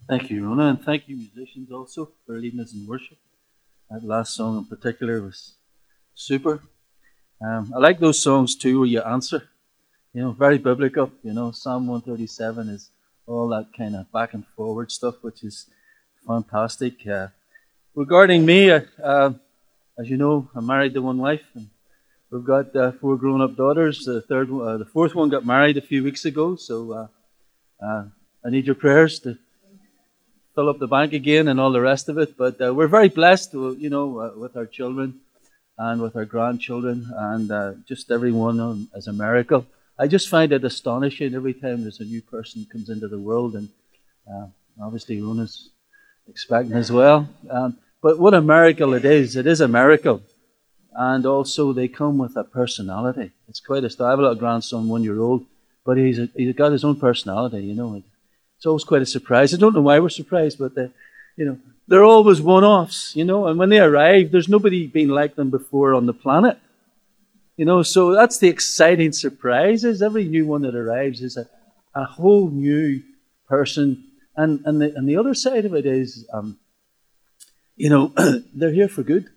Thank you, Rona, and thank you, musicians, also, for leading us in worship. That last song in particular was super. I like those songs too where you answer, very biblical. Psalm 137 is all that kind of back and forward stuff, which is fantastic. Regarding me, as you know, I'm married to one wife, and we've got four grown up daughters. The fourth one got married a few weeks ago, so I need your prayers to fill up the bank again and all the rest of it. But we're very blessed, with our children and with our grandchildren, and just everyone as a miracle. I just find it astonishing every time there's a new person comes into the world, and obviously Rona's expecting as well. But what a miracle it is! It is a miracle, and also they come with a personality. It's quite I have a little grandson, 1 year old, but he's got his own personality. It's always quite a surprise. I don't know why we're surprised, but they're always one-offs, and when they arrive, there's nobody been like them before on the planet. So that's the exciting surprise, is every new one that arrives is a whole new person. And the other side of it is, they're here for good.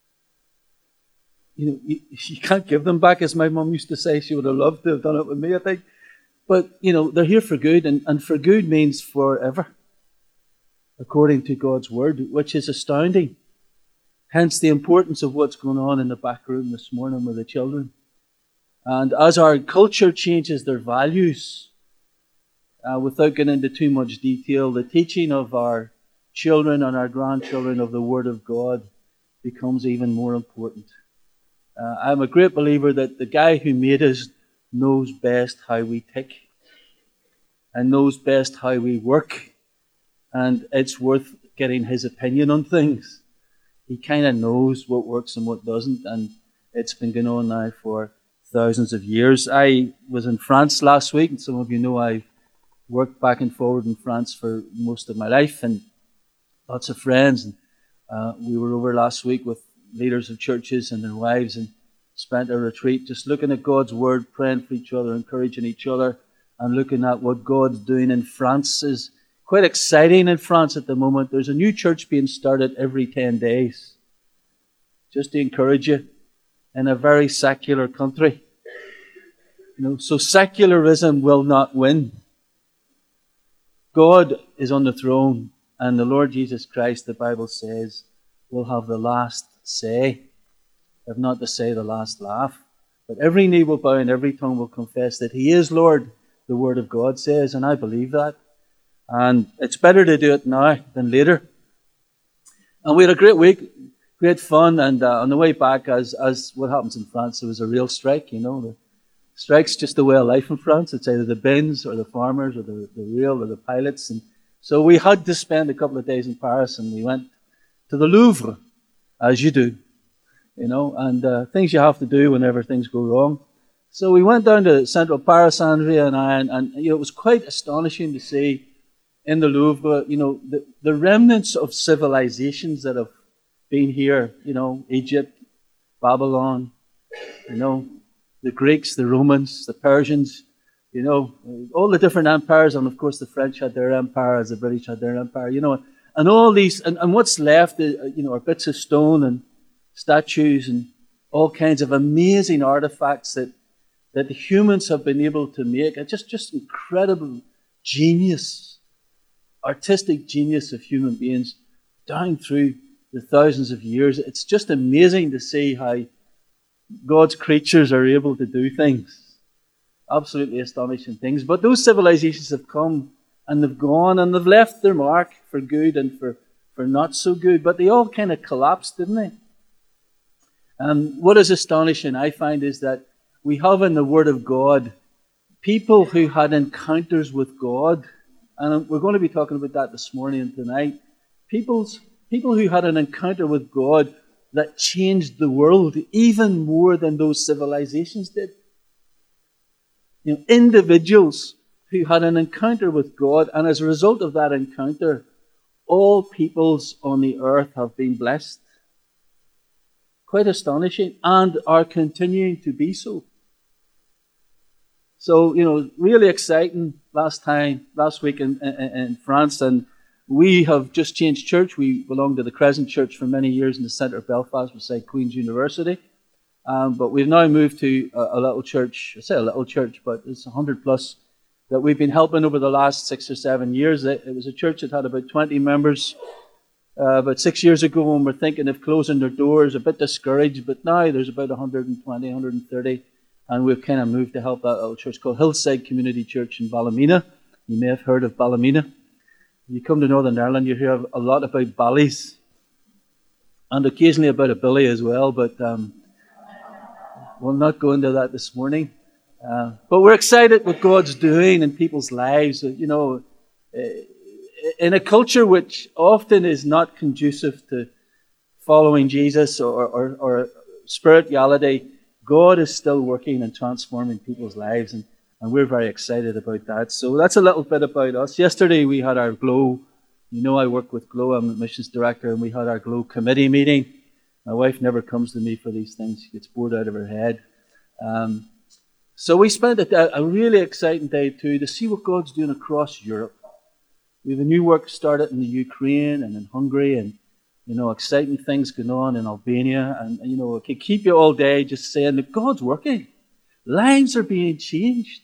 You can't give them back, as my mum used to say. She would have loved to have done it with me, I think. But, they're here for good, and for good means forever, according to God's word, which is astounding. Hence the importance of what's going on in the back room this morning with the children. And as our culture changes their values, without getting into too much detail, the teaching of our children and our grandchildren of the Word of God becomes even more important. I'm a great believer that the guy who made us knows best how we tick and knows best how we work, and it's worth getting his opinion on things. He kind of knows what works and what doesn't, and it's been going on now for thousands of years. I was in France last week, and some of you know I've worked back and forward in France for most of my life, and lots of friends. And we were over last week with leaders of churches and their wives, and spent a retreat just looking at God's word, praying for each other, encouraging each other, and looking at what God's doing in France. Is quite exciting in France at the moment. There's a new church being started every 10 days. Just to encourage you, in a very secular country. So secularism will not win. God is on the throne, and the Lord Jesus Christ, the Bible says, will have the last say, if not to say the last laugh. But every knee will bow and every tongue will confess that He is Lord, the Word of God says, and I believe that. And it's better to do it now than later. And we had a great week, great fun, and on the way back, as what happens in France, there was a real strike, The strike's just the way of life in France. It's either the bins or the farmers or the rail or the pilots. And so we had to spend a couple of days in Paris, and we went to the Louvre, as you do, and things you have to do whenever things go wrong. So we went down to central Paris, Andrea and I, and it was quite astonishing to see in the Louvre, the remnants of civilizations that have been here, Egypt, Babylon, the Greeks, the Romans, the Persians, all the different empires, and of course the French had their empire as the British had their empire, and all these, and what's left, are bits of stone and statues and all kinds of amazing artifacts that the humans have been able to make. It's just incredible genius, artistic genius of human beings down through the thousands of years. It's just amazing to see how God's creatures are able to do things. Absolutely astonishing things. But those civilizations have come and they've gone and they've left their mark for good and for not so good. But they all kind of collapsed, didn't they? And what is astonishing, I find, is that we have in the Word of God people who had encounters with God. And we're going to be talking about that this morning and tonight. People who had an encounter with God that changed the world even more than those civilizations did. Individuals who had an encounter with God, and as a result of that encounter, all peoples on the earth have been blessed. Quite astonishing, and are continuing to be so. So, really exciting last week in France, and We have just changed church. We belonged to the Crescent Church for many years in the centre of Belfast beside Queen's University. But we've now moved to a little church. I say a little church, but it's 100 plus that we've been helping over the last 6 or 7 years. It was a church that had about 20 members about 6 years ago, and we're thinking of closing their doors, a bit discouraged, but now there's about 120, 130, and we've kind of moved to help that little church called Hillside Community Church in Ballymena. You may have heard of Ballymena. You come to Northern Ireland, you hear a lot about Bally's, and occasionally about a Billy as well, but we'll not go into that this morning. But we're excited what God's doing in people's lives. You know, in a culture which often is not conducive to following Jesus or spirituality, God is still working and transforming people's lives, and we're very excited about that. So that's a little bit about us. Yesterday we had our GLOW. You know, I work with GLOW. I'm the missions director, and we had our GLOW committee meeting. My wife never comes to me for these things. She gets bored out of her head. So we spent a really exciting day too to see what God's doing across Europe. We have a new work started in the Ukraine and in Hungary, and you know, exciting things going on in Albania. And you know, it can keep you all day just saying that God's working. Lives are being changed.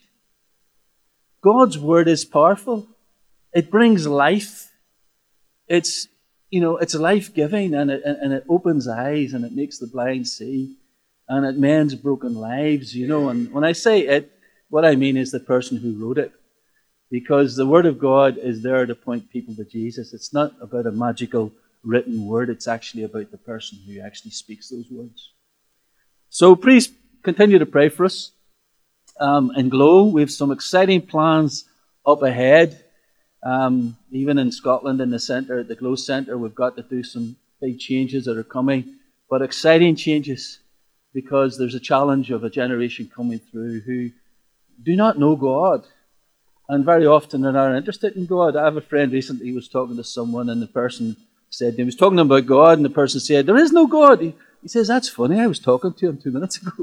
God's word is powerful. It brings life. It's, you know, it's life-giving, and it opens eyes, and it makes the blind see, and it mends broken lives, you know. And when I say it, what I mean is the person who wrote it. Because the word of God is there to point people to Jesus. It's not about a magical written word. It's actually about the person who actually speaks those words. So please continue to pray for us. In GLOW, we have some exciting plans up ahead. Even in Scotland, in the centre, the GLOW Centre, we've got to do some big changes that are coming. But exciting changes, because there's a challenge of a generation coming through who do not know God. And very often they're not interested in God. I have a friend recently who was talking to someone, and the person said, he was talking about God, and the person said, there is no God. He says, that's funny, I was talking to him 2 minutes ago.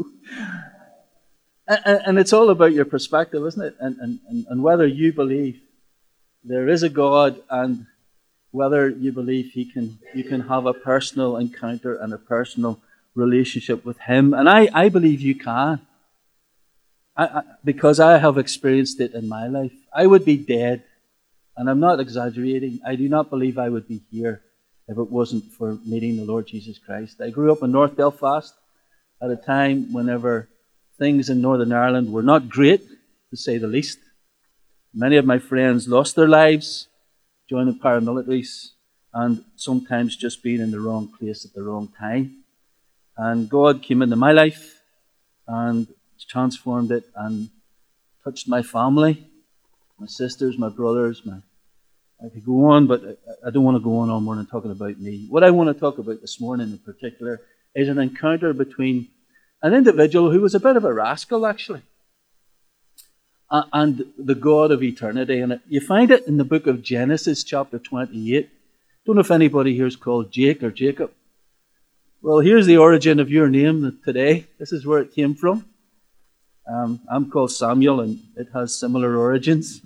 And it's all about your perspective, isn't it? And whether you believe there is a God, and whether you believe you can have a personal encounter and a personal relationship with Him. And I believe you can. Because I have experienced it in my life. I would be dead, and I'm not exaggerating. I do not believe I would be here if it wasn't for meeting the Lord Jesus Christ. I grew up in North Belfast at a time whenever things in Northern Ireland were not great, to say the least. Many of my friends lost their lives joining paramilitaries, and sometimes just being in the wrong place at the wrong time. And God came into my life and transformed it and touched my family, my sisters, my brothers. I could go on, but I don't want to go on more than talking about me. What I want to talk about this morning in particular is an encounter between an individual who was a bit of a rascal, actually, and the God of eternity. And you find it in the book of Genesis, chapter 28. Don't know if anybody here is called Jake or Jacob. Well, here's the origin of your name today. This is where it came from. I'm called Samuel, and it has similar origins.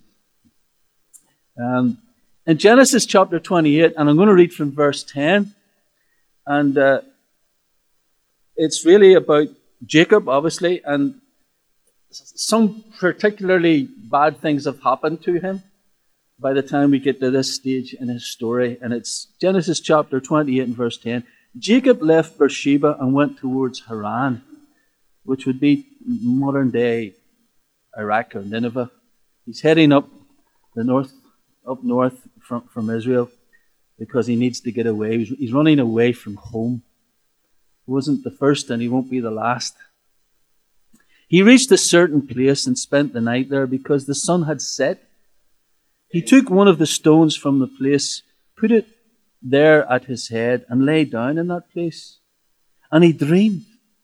In Genesis chapter 28, and I'm going to read from verse 10, and it's really about Jacob, obviously, and some particularly bad things have happened to him by the time we get to this stage in his story. And it's Genesis chapter 28 and verse 10. Jacob left Beersheba and went towards Haran, which would be modern day Iraq or Nineveh. He's heading up north from Israel because he needs to get away. He's running away from home. He wasn't the first, and he won't be the last. He reached a certain place and spent the night there because the sun had set. He took one of the stones from the place, put it there at his head, and lay down in that place. And he dreamed.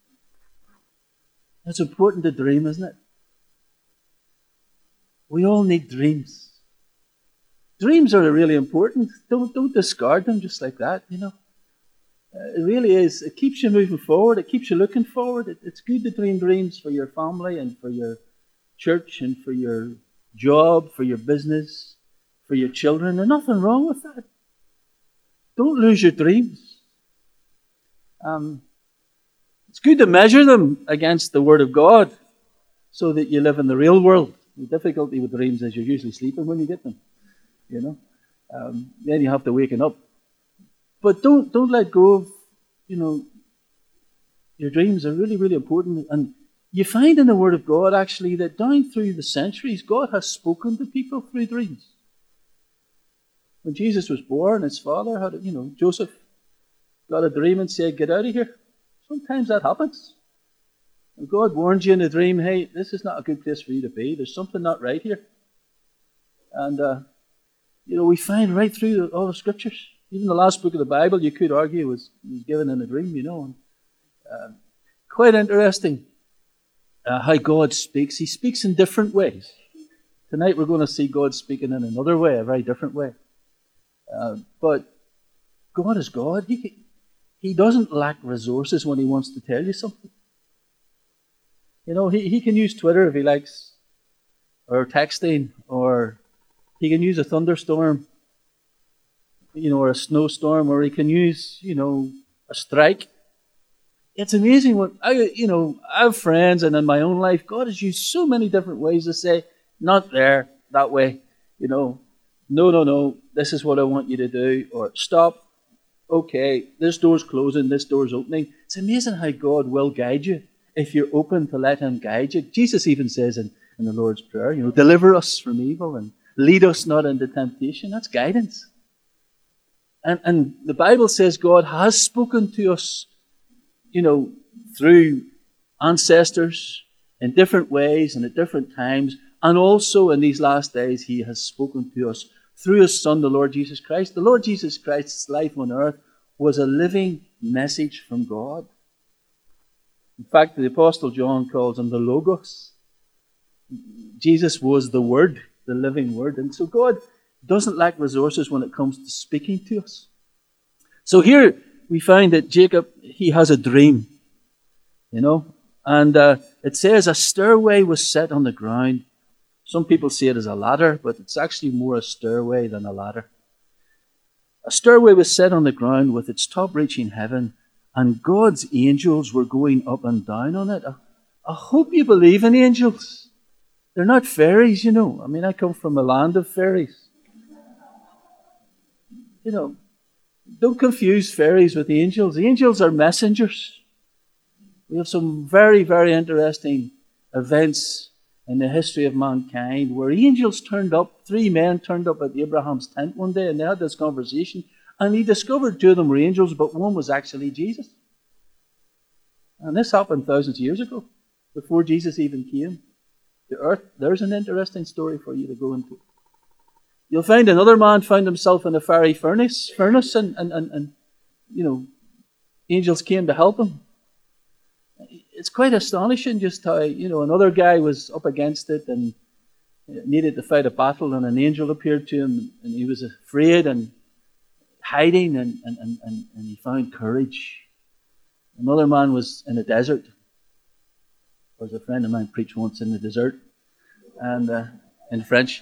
It's important to dream, isn't it? We all need dreams. Dreams are really important. Don't discard them just like that, you know. It really is. It keeps you moving forward. It keeps you looking forward. It's good to dream dreams for your family and for your church and for your job, for your business, for your children. There's nothing wrong with that. don't lose your dreams. It's good to measure them against the Word of God so that you live in the real world. The difficulty with dreams is you're usually sleeping when you get them. Then you have to waken up. But don't let go of, your dreams are really, really important. And you find in the Word of God, actually, that down through the centuries, God has spoken to people through dreams. When Jesus was born, his father had, Joseph got a dream and said, get out of here. Sometimes that happens. And God warns you in a dream, hey, this is not a good place for you to be. There's something not right here. And, we find right through all the scriptures. Even the last book of the Bible, you could argue, was given in a dream, And, quite interesting how God speaks. He speaks in different ways. Tonight we're going to see God speaking in another way, a very different way. But God is God. He doesn't lack resources when he wants to tell you something. He can use Twitter if he likes, or texting, or he can use a thunderstorm, or a snowstorm, or he can use, a strike. It's amazing what I have friends, and in my own life, God has used so many different ways to say, not there, that way, no, this is what I want you to do, or stop, okay, this door's closing, this door's opening. It's amazing how God will guide you if you're open to let him guide you. Jesus even says in the Lord's Prayer, deliver us from evil and lead us not into temptation. That's guidance. And the Bible says God has spoken to us, through ancestors in different ways and at different times. And also in these last days, he has spoken to us through his Son, the Lord Jesus Christ. The Lord Jesus Christ's life on earth was a living message from God. In fact, the Apostle John calls him the Logos. Jesus was the Word, the living Word. And so God doesn't lack resources when it comes to speaking to us. So here we find that Jacob, he has a dream, and it says a stairway was set on the ground. Some people see it as a ladder, but it's actually more a stairway than a ladder. A stairway was set on the ground with its top reaching heaven, and God's angels were going up and down on it. I hope you believe in angels. They're not fairies, I come from a land of fairies. Don't confuse fairies with angels. The angels are messengers. We have some very, very interesting events in the history of mankind where angels turned up. 3 men turned up at Abraham's tent one day and they had this conversation, and he discovered 2 of them were angels, but one was actually Jesus. And this happened thousands of years ago, before Jesus even came to earth. There's an interesting story for you to go into. You'll find another man found himself in a fiery furnace and angels came to help him. It's quite astonishing just how, another guy was up against it and needed to fight a battle, and an angel appeared to him, and he was afraid and hiding, and he found courage. Another man was in a desert. There was a friend of mine preached once in the desert, and in French,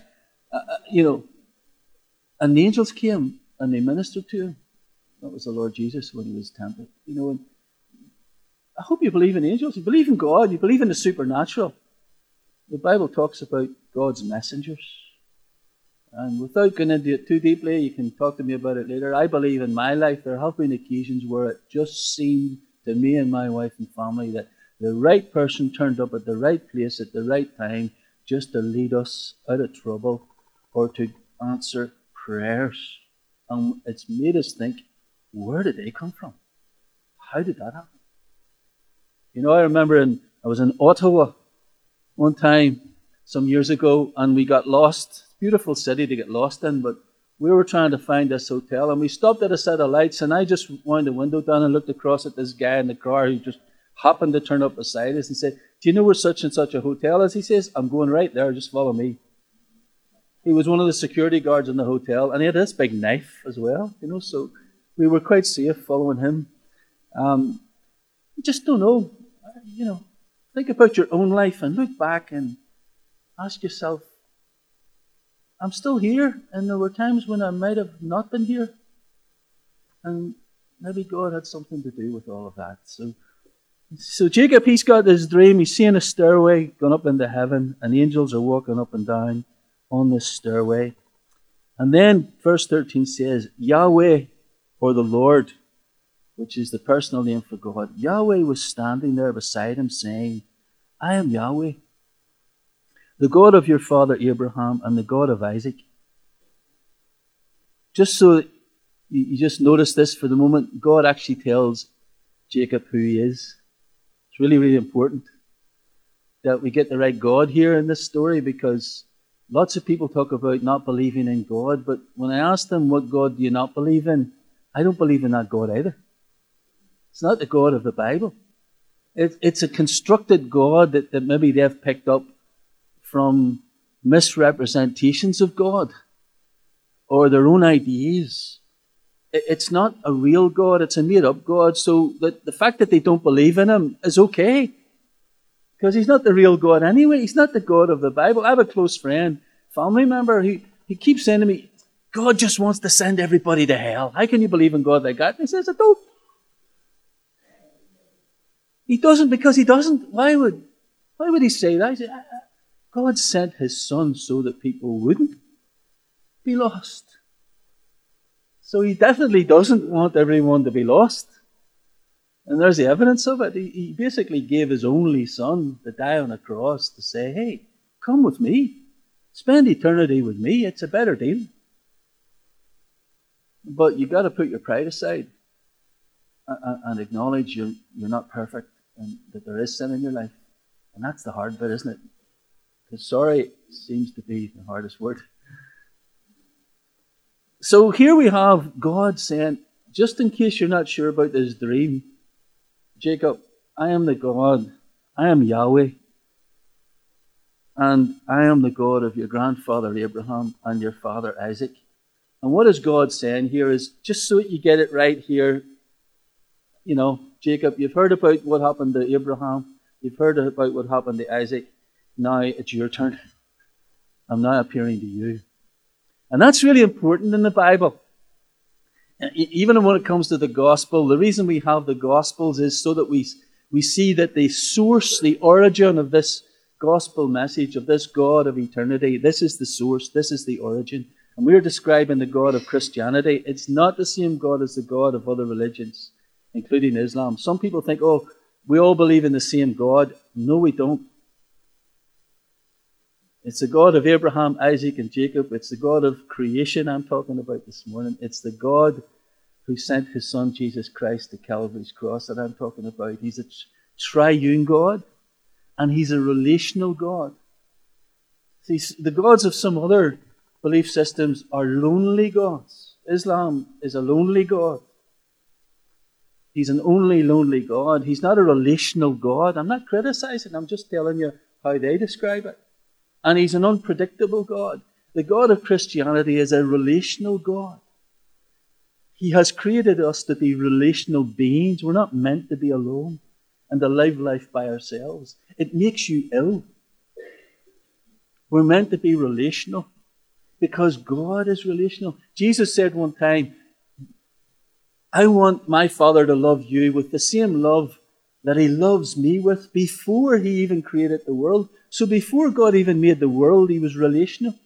and the angels came and they ministered to him. That was the Lord Jesus when he was tempted. And I hope you believe in angels. You believe in God. You believe in the supernatural. The Bible talks about God's messengers. And without going into it too deeply, you can talk to me about it later. I believe in my life there have been occasions where it just seemed to me and my wife and family that the right person turned up at the right place at the right time just to lead us out of trouble or to answer prayers. And it's made us think, where did they come from? How did that happen? I remember I was in Ottawa one time some years ago, and we got lost. Beautiful city to get lost in, but we were trying to find this hotel, and we stopped at a set of lights, and I just wound the window down and looked across at this guy in the car who just happened to turn up beside us and said, do you know where such and such a hotel is? He says, I'm going right there, just follow me. He was one of the security guards in the hotel, and he had this big knife as well, so we were quite safe following him. You just don't know. Think about your own life and look back and ask yourself, I'm still here, and there were times when I might have not been here. And maybe God had something to do with all of that. So Jacob, he's got this dream. He's seeing a stairway going up into heaven, and angels are walking up and down on this stairway. And then verse 13 says, Yahweh, or the Lord, which is the personal name for God, Yahweh was standing there beside him saying, I am Yahweh, the God of your father Abraham and the God of Isaac. Just so you just notice this for the moment, God actually tells Jacob who he is. It's really, really important that we get the right God here in this story, because lots of people talk about not believing in God, but when I ask them, what God do you not believe in? I don't believe in that God either. It's not the God of the Bible. It's a constructed God that maybe they've picked up from misrepresentations of God or their own ideas. It's not a real God, it's a made-up God. So the fact that they don't believe in him is okay, because he's not the real God anyway. He's not the God of the Bible. I have a close friend, family member, he keeps saying to me, God just wants to send everybody to hell. How can you believe in God like that? And he says, I don't. He doesn't, because he doesn't. Why would he say that? He said, God sent his son so that people wouldn't be lost. So he definitely doesn't want everyone to be lost. And there's the evidence of it. He basically gave his only son to die on a cross to say, hey, come with me. Spend eternity with me. It's a better deal. But you've got to put your pride aside and acknowledge you're not perfect and that there is sin in your life. And that's the hard bit, isn't it? Because sorry seems to be the hardest word. So here we have God saying, just in case you're not sure about this dream, Jacob, I am the God, I am Yahweh, and I am the God of your grandfather Abraham and your father Isaac. And what is God saying here is, just so you get it right here, you know, Jacob, you've heard about what happened to Abraham, you've heard about what happened to Isaac, now it's your turn. I'm now appearing to you. And that's really important in the Bible. Even when it comes to the gospel, the reason we have the gospels is so that we see that the source, the origin of this gospel message, of this God of eternity, this is the source, this is the origin. And we're describing the God of Christianity. It's not the same God as the God of other religions, including Islam. Some people think, oh, we all believe in the same God. No, we don't. It's the God of Abraham, Isaac, and Jacob. It's the God of creation I'm talking about this morning. It's the God who sent his son Jesus Christ to Calvary's cross that I'm talking about. He's a triune God, and he's a relational God. See, the gods of some other belief systems are lonely gods. Islam is a lonely God. He's an only lonely God. He's not a relational God. I'm not criticizing, I'm just telling you how they describe it. And he's an unpredictable God. The God of Christianity is a relational God. He has created us to be relational beings. We're not meant to be alone and to live life by ourselves. It makes you ill. We're meant to be relational because God is relational. Jesus said one time, I want my Father to love you with the same love that he loves me with before he even created the world. So before God even made the world, he was relational.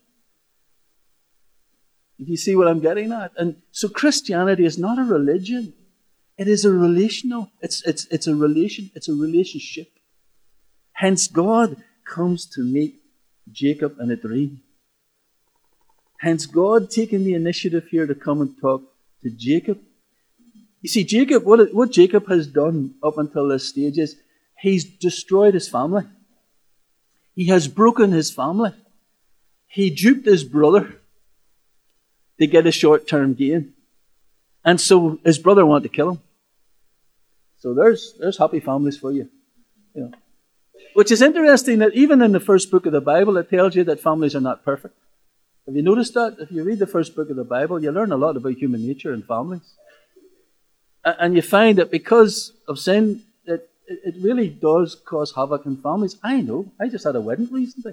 If you see what I'm getting at? And so Christianity is not a religion. It is a relational. It's a relation. It's a relationship. Hence God comes to meet Jacob in a dream. Hence God taking the initiative here to come and talk to Jacob. You see, Jacob, what Jacob has done up until this stage is he's destroyed his family. He has broken his family. He duped his brother to get a short-term gain. And so his brother wanted to kill him. So there's happy families for you. You know. Which is interesting that even in the first book of the Bible, it tells you that families are not perfect. Have you noticed that? If you read the first book of the Bible, you learn a lot about human nature and families. And you find that because of sin, it really does cause havoc in families. I know. I just had a wedding recently.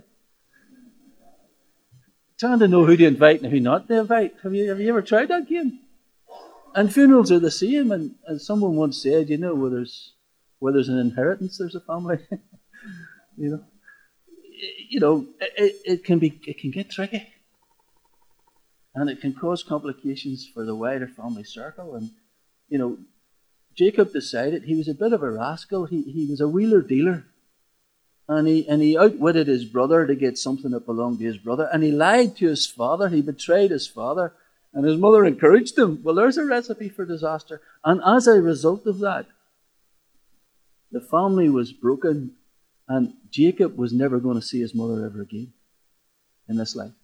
Trying to know who to invite and who not to invite. Have you ever tried that game? And funerals are the same. And someone once said, where there's an inheritance, there's a family. you know, it can get tricky, and it can cause complications for the wider family circle. And Jacob decided he was a bit of a rascal. He was a wheeler dealer. And he outwitted his brother to get something that belonged to his brother. And he lied to his father. He betrayed his father. And his mother encouraged him. Well, there's a recipe for disaster. And as a result of that, the family was broken. And Jacob was never going to see his mother ever again in this life.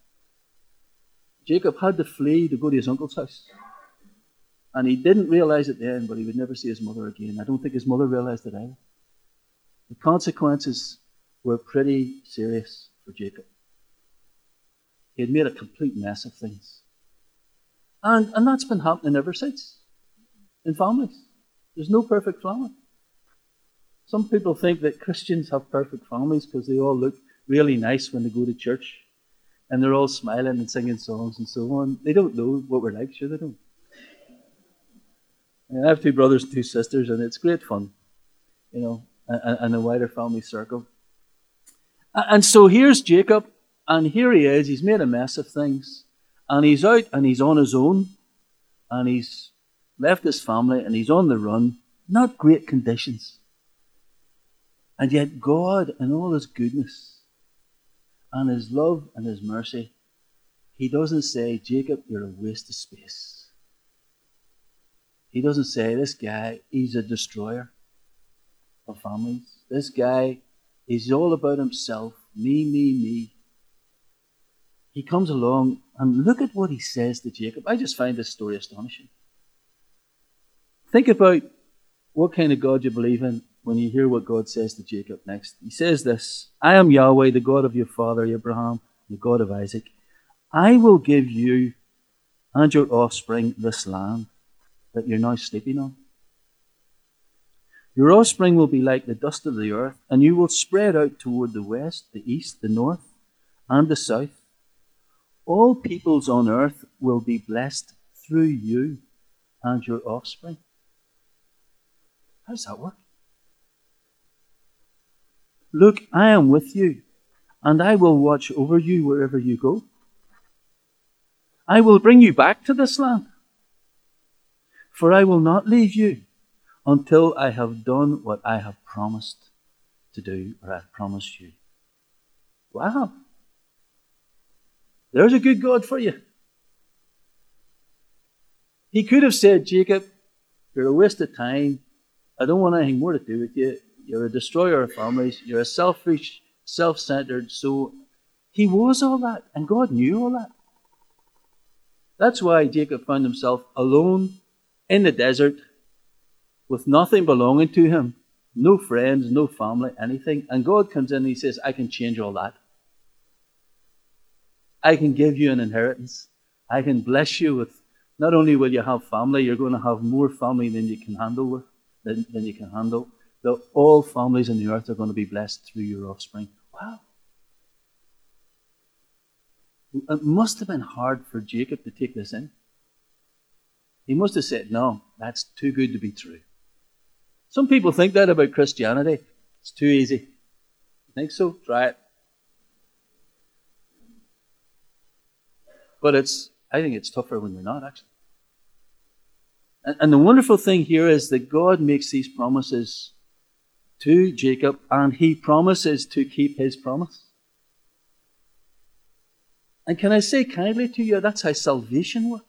Jacob had to flee to go to his uncle's house. And he didn't realize it then, but he would never see his mother again. I don't think his mother realized it either. The consequences were pretty serious for Jacob. He had made a complete mess of things. And that's been happening ever since in families. There's no perfect family. Some people think that Christians have perfect families because they all look really nice when they go to church and they're all smiling and singing songs and so on. They don't know what we're like, sure they don't. And I have 2 brothers and 2 sisters, and it's great fun, and a wider family circle. And so here's Jacob, and here he is. He's made a mess of things, and he's out and he's on his own, and he's left his family and he's on the run. Not great conditions. And yet God, in all his goodness and his love and his mercy, he doesn't say, Jacob, you're a waste of space. He doesn't say, this guy, he's a destroyer of families. This guy, he's all about himself. Me, me, me. He comes along and look at what he says to Jacob. I just find this story astonishing. Think about what kind of God you believe in when you hear what God says to Jacob next. He says this, I am Yahweh, the God of your father Abraham, the God of Isaac. I will give you and your offspring this land that you're now sleeping on. Your offspring will be like the dust of the earth, and you will spread out toward the west, the east, the north, and the south. All peoples on earth will be blessed through you and your offspring. How does that work? Look, I am with you, and I will watch over you wherever you go. I will bring you back to this land, for I will not leave you until I have done what I have promised to do, or I have promised you. Wow. There's a good God for you. He could have said, Jacob, you're a waste of time. I don't want anything more to do with you. You're a destroyer of families. You're a selfish, self-centered soul. He was all that, and God knew all that. That's why Jacob found himself alone in the desert with nothing belonging to him. No friends, no family, anything. And God comes in and he says, I can change all that. I can give you an inheritance. I can bless you with, not only will you have family, you're going to have more family than you can handle than you can handle. All families on the earth are going to be blessed through your offspring. Wow. It must have been hard for Jacob to take this in. He must have said, no, that's too good to be true. Some people think that about Christianity. It's too easy. You think so? Try it. But I think it's tougher when we're not, actually. And the wonderful thing here is that God makes these promises to Jacob, and he promises to keep his promise. And can I say kindly to you, that's how salvation works.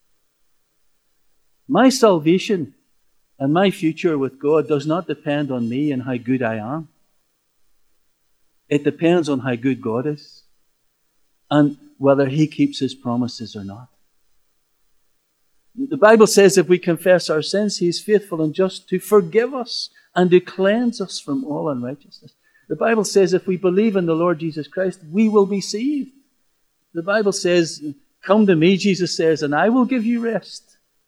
My salvation and my future with God does not depend on me and how good I am. It depends on how good God is and whether he keeps his promises or not. The Bible says if we confess our sins, he is faithful and just to forgive us and to cleanse us from all unrighteousness. The Bible says if we believe in the Lord Jesus Christ, we will be saved. The Bible says, come to me, Jesus says, and I will give you rest.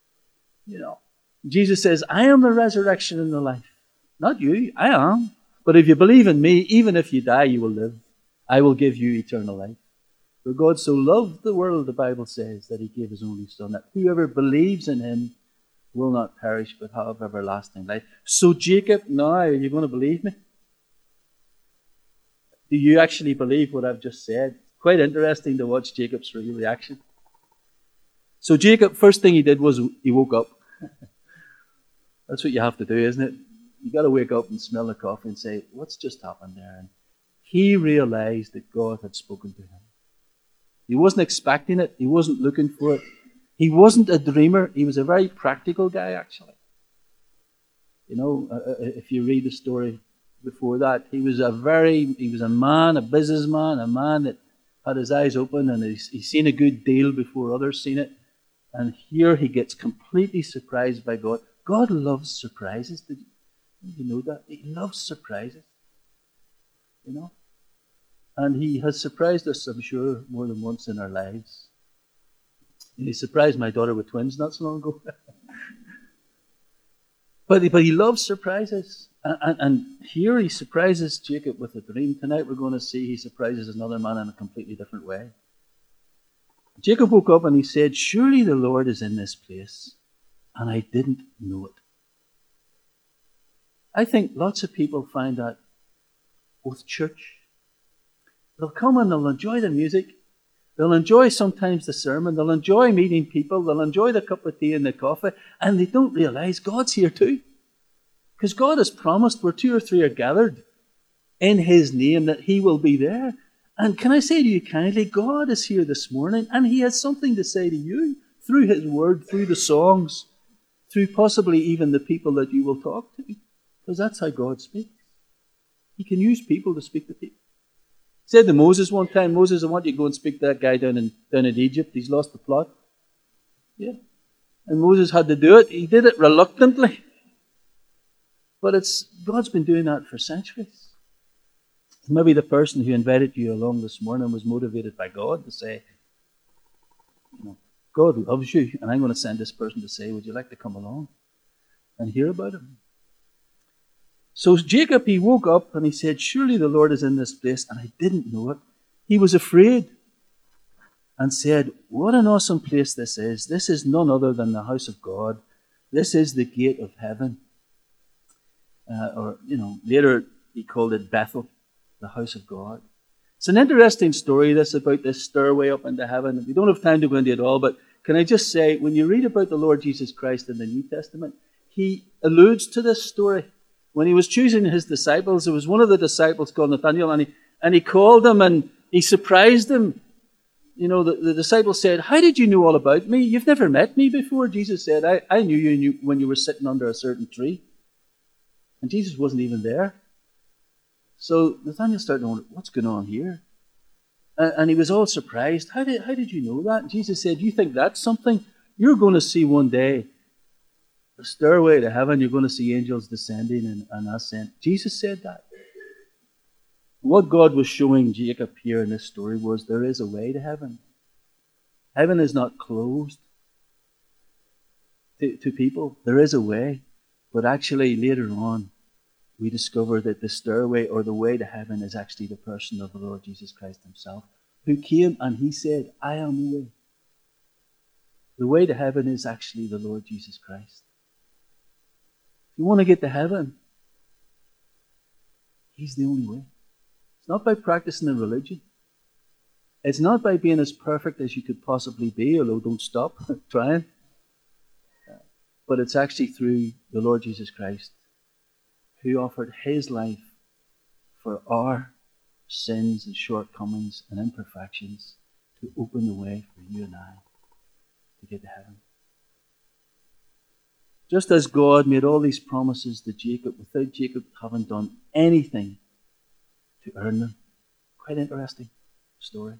Jesus says, I am the resurrection and the life. Not you, I am. But if you believe in me, even if you die, you will live. I will give you eternal life. For God so loved the world, the Bible says, that he gave his only Son, that whoever believes in him will not perish but have everlasting life. So Jacob, now, are you going to believe me? Do you actually believe what I've just said? Quite interesting to watch Jacob's reaction. So Jacob, first thing he did was he woke up. That's what you have to do, isn't it? You got to wake up and smell the coffee and say, what's just happened there? And he realized that God had spoken to him. He wasn't expecting it. He wasn't looking for it. He wasn't a dreamer. He was a very practical guy, actually. You know, if you read the story before that, he was a man, a businessman, a man that had his eyes open, and he's seen a good deal before others seen it. And here he gets completely surprised by God. God loves surprises. Did you know that? He loves surprises. You know? And he has surprised us, I'm sure, more than once in our lives. And he surprised my daughter with twins not so long ago. But he loves surprises. And here he surprises Jacob with a dream. Tonight we're going to see he surprises another man in a completely different way. Jacob woke up and he said, surely the Lord is in this place, and I didn't know it. I think lots of people find that with church. They'll come and they'll enjoy the music. They'll enjoy sometimes the sermon. They'll enjoy meeting people. They'll enjoy the cup of tea and the coffee. And they don't realize God's here too. Because God has promised where 2 or 3 are gathered in His name that He will be there. And can I say to you kindly, God is here this morning and He has something to say to you through His word, through the songs, through possibly even the people that you will talk to. Because that's how God speaks. He can use people to speak to people. He said to Moses one time, Moses, I want you to go and speak to that guy down in Egypt. He's lost the plot. Yeah. And Moses had to do it. He did it reluctantly. But God's been doing that for centuries. Maybe the person who invited you along this morning was motivated by God to say, you know, God loves you, and I'm going to send this person to say, would you like to come along and hear about Him? So Jacob, he woke up and he said, surely the Lord is in this place, and I didn't know it. He was afraid and said, what an awesome place this is. This is none other than the house of God. This is the gate of heaven. Later he called it Bethel, the house of God. It's an interesting story, this, about this stairway up into heaven. We don't have time to go into it all, but can I just say, when you read about the Lord Jesus Christ in the New Testament, He alludes to this story. When He was choosing His disciples, there was one of the disciples called Nathanael, and he called him and he surprised him. You know, the disciple said, how did you know all about me? You've never met me before. Jesus said, I knew you when you were sitting under a certain tree. And Jesus wasn't even there. So Nathanael started wondering, what's going on here? And he was all surprised. How did you know that? And Jesus said, you think that's something? You're going to see one day the stairway to heaven. You're going to see angels descending and ascending. Jesus said that. What God was showing Jacob here in this story was there is a way to heaven. Heaven is not closed to people. There is a way. But actually, later on, we discover that the stairway or the way to heaven is actually the person of the Lord Jesus Christ Himself, who came and He said, I am the way. The way to heaven is actually the Lord Jesus Christ. If you want to get to heaven, He's the only way. It's not by practicing a religion. It's not by being as perfect as you could possibly be, although don't stop trying. But it's actually through the Lord Jesus Christ, who offered His life for our sins and shortcomings and imperfections to open the way for you and I to get to heaven. Just as God made all these promises to Jacob without Jacob having done anything to earn them. Quite interesting story.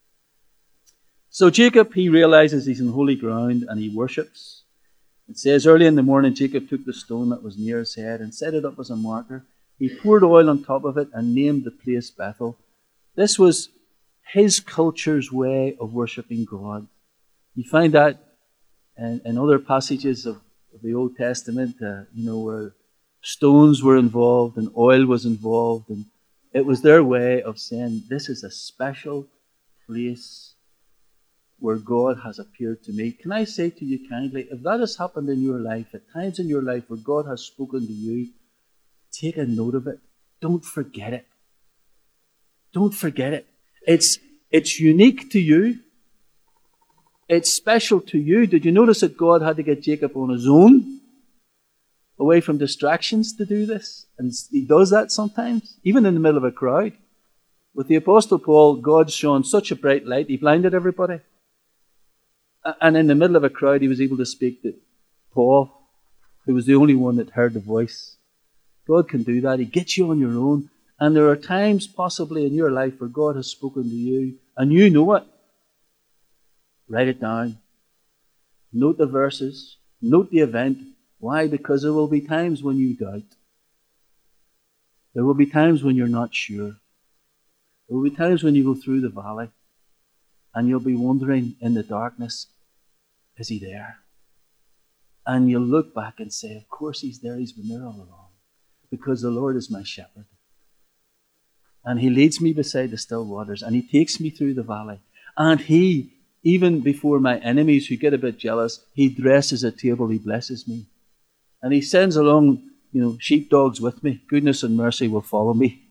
So Jacob, he realizes he's on holy ground and he worships. It says, early in the morning, Jacob took the stone that was near his head and set it up as a marker. He poured oil on top of it and named the place Bethel. This was his culture's way of worshipping God. You find that in other passages of the Old Testament, where stones were involved and oil was involved. And it was their way of saying, this is a special place where God has appeared to me. Can I say to you kindly, if that has happened in your life, at times in your life where God has spoken to you, take a note of it. Don't forget it. Don't forget it. It's unique to you. It's special to you. Did you notice that God had to get Jacob on his own, away from distractions, to do this? And he does that sometimes, even in the middle of a crowd. With the Apostle Paul, God shone such a bright light, he blinded everybody. And in the middle of a crowd, he was able to speak to Paul, who was the only one that heard the voice. God can do that. He gets you on your own. And there are times possibly in your life where God has spoken to you, and you know it. Write it down. Note the verses. Note the event. Why? Because there will be times when you doubt. There will be times when you're not sure. There will be times when you go through the valley and you'll be wondering in the darkness, is he there? And you'll look back and say, of course he's there. He's been there all along. Because the Lord is my shepherd. And he leads me beside the still waters. And he takes me through the valley. And he, even before my enemies who get a bit jealous, he dresses a table. He blesses me. And he sends along, sheepdogs with me. Goodness and mercy will follow me.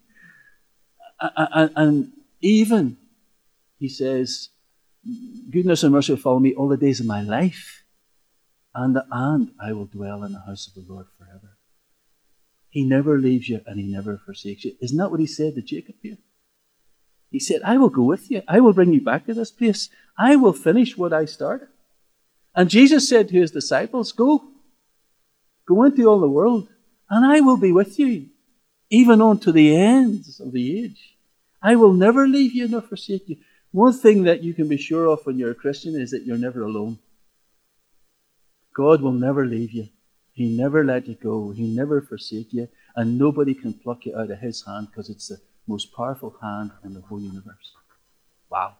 And even, he says, goodness and mercy will follow me all the days of my life. And I will dwell in the house of the Lord forever. He never leaves you and he never forsakes you. Isn't that what he said to Jacob here? He said, I will go with you. I will bring you back to this place. I will finish what I started. And Jesus said to his disciples, Go into all the world, and I will be with you, even unto the ends of the age. I will never leave you nor forsake you. One thing that you can be sure of when you're a Christian is that you're never alone. God will never leave you. He never let you go. He never forsake you. And nobody can pluck you out of his hand, because it's the most powerful hand in the whole universe. Wow.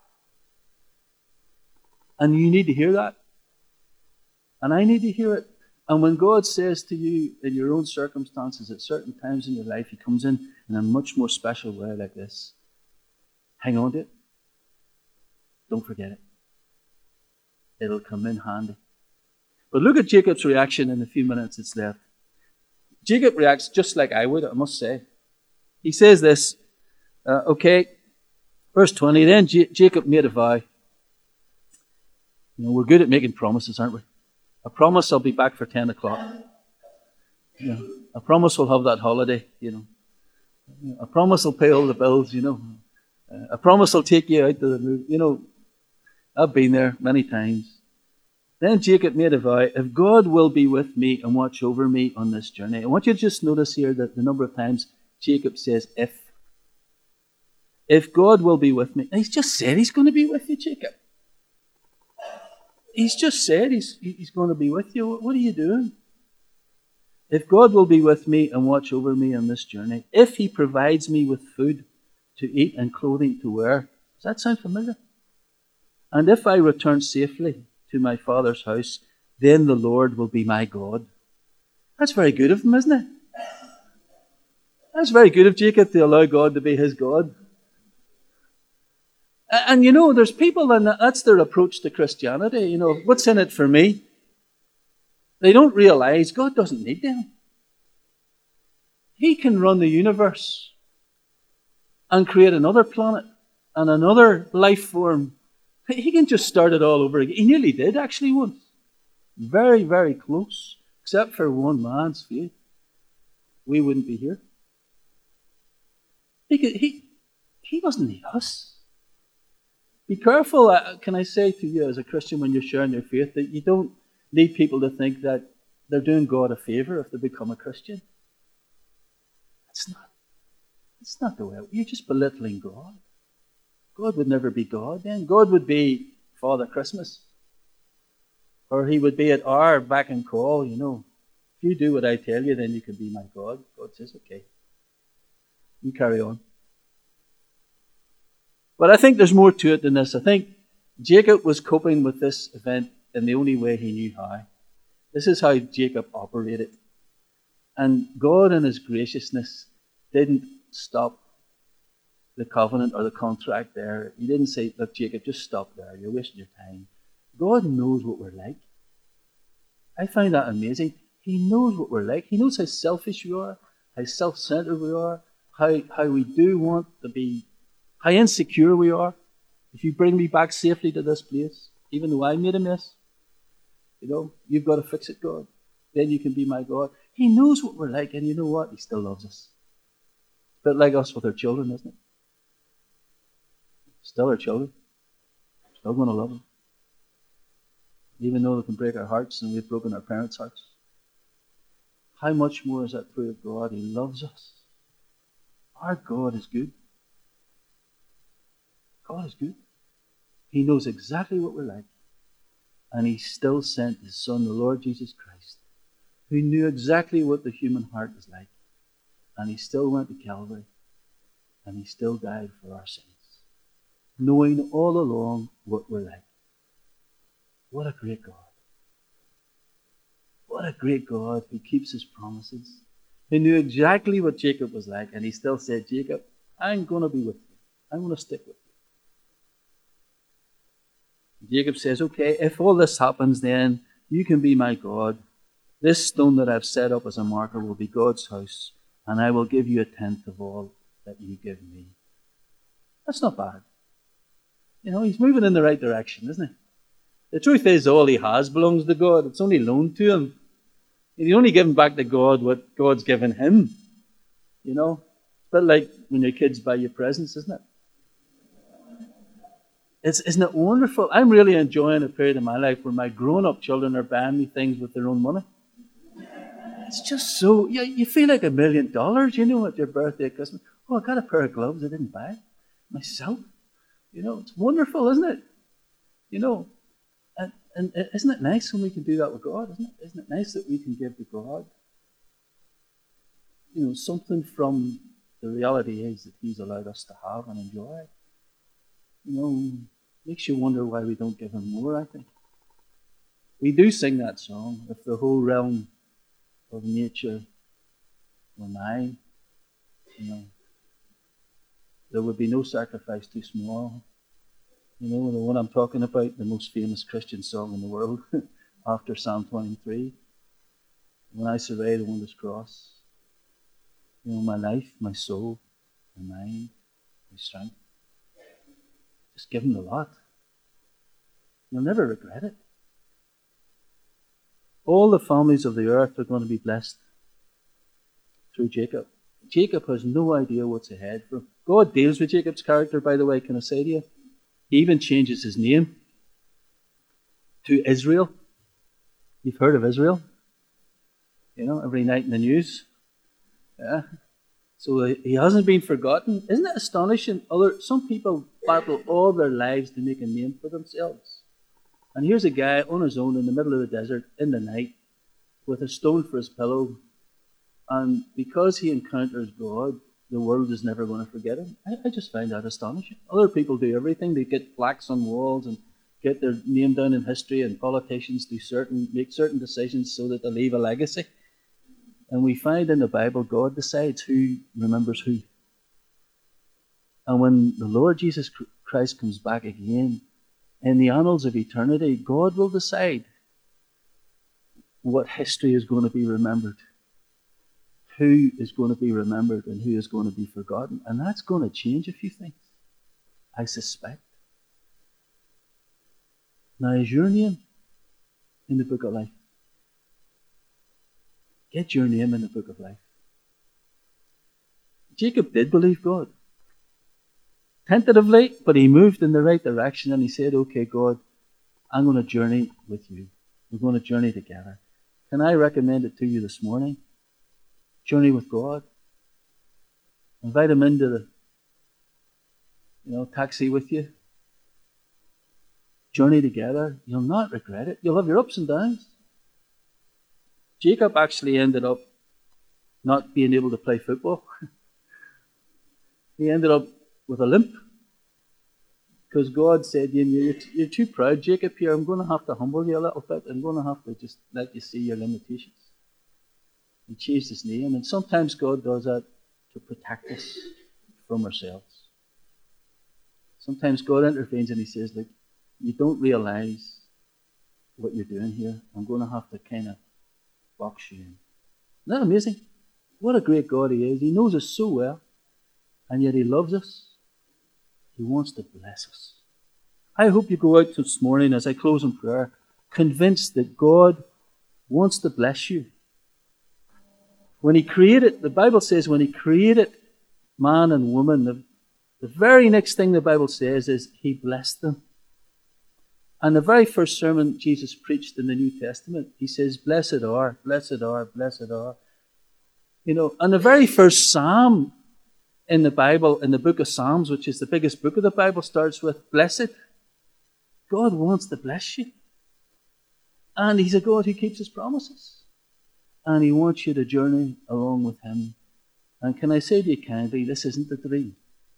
And you need to hear that. And I need to hear it. And when God says to you in your own circumstances at certain times in your life, he comes in a much more special way like this. Hang on to it. Don't forget it. It'll come in handy. But look at Jacob's reaction in the few minutes that's left. Jacob reacts just like I would, I must say. He says this, verse 20, then Jacob made a vow. We're good at making promises, aren't we? I promise I'll be back for 10 o'clock. I promise we'll have that holiday, I promise I'll pay all the bills, I promise I'll take you out to the movie. I've been there many times. Then Jacob made a vow, if God will be with me and watch over me on this journey. I want you to just notice here that the number of times Jacob says, if God will be with me. And he's just said he's going to be with you, Jacob. He's just said he's going to be with you. What are you doing? If God will be with me and watch over me on this journey, if he provides me with food to eat and clothing to wear, does that sound familiar? And if I return safely to my father's house, then the Lord will be my God. That's very good of him, isn't it? That's very good of Jacob to allow God to be his God. And there's people, and that's their approach to Christianity. What's in it for me? They don't realize God doesn't need them. He can run the universe and create another planet and another life form. He can just start it all over again. He nearly did, actually, once. Very, very close. Except for one man's faith. We wouldn't be here. He doesn't need us. Be careful, can I say to you as a Christian when you're sharing your faith, that you don't need people to think that they're doing God a favour if they become a Christian. It's not the way. You're just belittling God. God would never be God then. God would be Father Christmas. Or he would be at our beck and call, If you do what I tell you, then you can be my God. God says, okay. You carry on. But I think there's more to it than this. I think Jacob was coping with this event in the only way he knew how. This is how Jacob operated. And God in his graciousness didn't stop the covenant or the contract there. He didn't say, look, Jacob, just stop there. You're wasting your time. God knows what we're like. I find that amazing. He knows what we're like. He knows how selfish we are, how self-centered we are, how we do want to be, how insecure we are. If you bring me back safely to this place, even though I made a mess, you've got to fix it, God. Then you can be my God. He knows what we're like, and you know what? He still loves us. A bit like us with our children, isn't it? Still our children. Still going to love them. Even though they can break our hearts and we've broken our parents' hearts. How much more is that true of God? He loves us. Our God is good. God is good. He knows exactly what we're like. And he still sent his Son, the Lord Jesus Christ, who knew exactly what the human heart is like. And he still went to Calvary. And he still died for our sins, knowing all along what we're like. What a great God. What a great God who keeps his promises. He knew exactly what Jacob was like, and he still said, Jacob, I'm going to be with you. I'm going to stick with you. Jacob says, okay, if all this happens, then you can be my God. This stone that I've set up as a marker will be God's house, and I will give you 1/10 of all that you give me. That's not bad. He's moving in the right direction, isn't he? The truth is, all he has belongs to God. It's only loaned to him. He's only given back to God what God's given him. It's a bit like when your kids buy you presents, isn't it? Isn't it wonderful? I'm really enjoying a period of my life where my grown-up children are buying me things with their own money. It's just so, you feel like $1 million, at your birthday, Christmas. Oh, I got a pair of gloves I didn't buy myself. It's wonderful, isn't it? And isn't it nice when we can do that with God, isn't it? Isn't it nice that we can give to God, something from the reality is that he's allowed us to have and enjoy. Makes you wonder why we don't give him more, I think. We do sing that song, if the whole realm of nature were mine, there would be no sacrifice too small. The one I'm talking about, the most famous Christian song in the world, after Psalm 23. When I survey the wondrous cross, my life, my soul, my mind, my strength, just give him the lot. You'll never regret it. All the families of the earth are going to be blessed through Jacob. Jacob has no idea what's ahead for him. God deals with Jacob's character, by the way, can I say to you? He even changes his name to Israel. You've heard of Israel? Every night in the news. Yeah. So he hasn't been forgotten. Isn't it astonishing? Some people battle all their lives to make a name for themselves. And here's a guy on his own in the middle of the desert in the night with a stone for his pillow. And because he encounters God, the world is never going to forget him. I just find that astonishing. Other people do everything. They get plaques on walls and get their name down in history, and politicians make certain decisions so that they leave a legacy. And we find in the Bible, God decides who remembers who. And when the Lord Jesus Christ comes back again, in the annals of eternity, God will decide what history is going to be remembered, who is going to be remembered and who is going to be forgotten. And that's going to change a few things, I suspect. Now, is your name in the book of life? Get your name in the book of life. Jacob did believe God. Tentatively, but he moved in the right direction and he said, okay, God, I'm going to journey with you. We're going to journey together. Can I recommend it to you this morning? Journey with God. Invite him into the taxi with you. Journey together. You'll not regret it. You'll have your ups and downs. Jacob actually ended up not being able to play football. He ended up with a limp. Because God said, you're too proud, Jacob, here. I'm going to have to humble you a little bit. I'm going to have to just let you see your limitations. He changed his name. And sometimes God does that to protect us from ourselves. Sometimes God intervenes and he says, look, you don't realize what you're doing here. I'm going to have to kind of box you in. Isn't that amazing? What a great God he is. He knows us so well, and yet he loves us. He wants to bless us. I hope you go out this morning as I close in prayer, convinced that God wants to bless you. When he created, the Bible says, when he created man and woman, the very next thing the Bible says is he blessed them. And the very first sermon Jesus preached in the New Testament, he says, blessed are, blessed are, blessed are. You know, and the very first psalm in the Bible, in the book of Psalms, which is the biggest book of the Bible, starts with blessed. God wants to bless you. And he's a God who keeps his promises. And he wants you to journey along with him. And can I say to you kindly, this isn't a dream.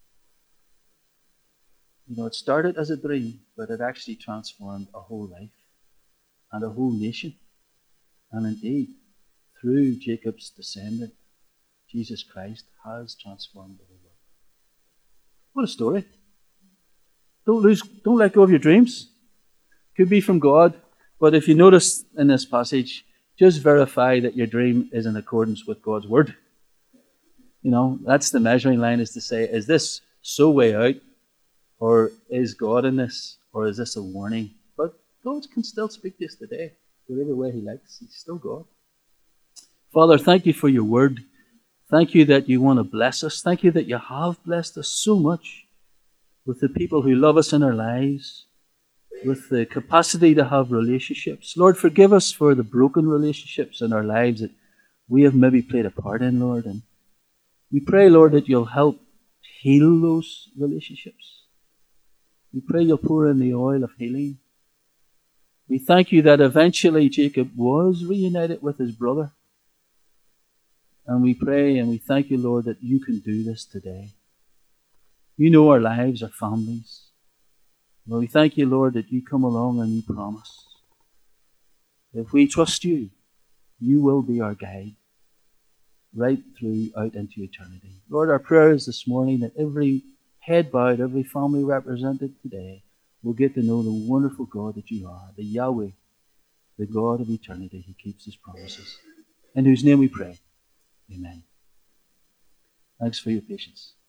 You know, it started as a dream, but it actually transformed a whole life and a whole nation. And indeed, through Jacob's descendant, Jesus Christ has transformed the whole world. What a story. Don't let go of your dreams. Could be from God, but if you notice in this passage, just verify that your dream is in accordance with God's word. You know, that's the measuring line, is to say, is this so way out? Or is God in this? Or is this a warning? But God can still speak to us today, whatever way he likes. He's still God. Father, thank you for your word. Thank you that you want to bless us. Thank you that you have blessed us so much with the people who love us in our lives, with the capacity to have relationships. Lord, forgive us for the broken relationships in our lives that we have maybe played a part in, Lord. And we pray, Lord, that you'll help heal those relationships. We pray you'll pour in the oil of healing. We thank you that eventually Jacob was reunited with his brother. And we pray and we thank you, Lord, that you can do this today. You know our lives, our families. Lord, we thank you, Lord, that you come along and you promise. If we trust you, you will be our guide right through out into eternity. Lord, our prayer is this morning that every head bowed, every family represented today will get to know the wonderful God that you are, the Yahweh, the God of eternity who keeps his promises. In whose name we pray. Amen. Thanks for your patience.